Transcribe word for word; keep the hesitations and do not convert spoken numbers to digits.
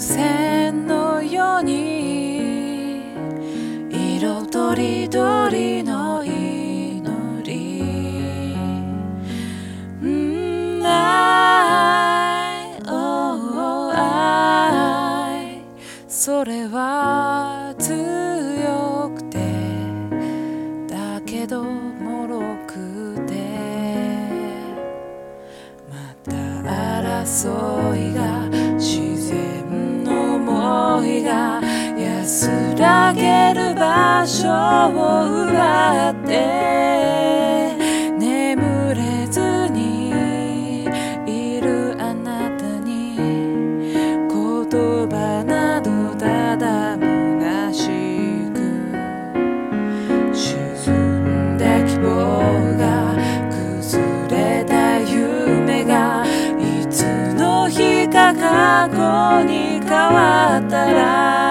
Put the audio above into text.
線のように色とりどりの祈り、うん、愛、oh, 愛、それは強くてだけど脆くて、また争いが自然の想いが安らげる場所を奪って眠れずにいるあなたに言葉などただ虚しく、沈んだ希望が崩れた夢がいつの日か過去に変わったら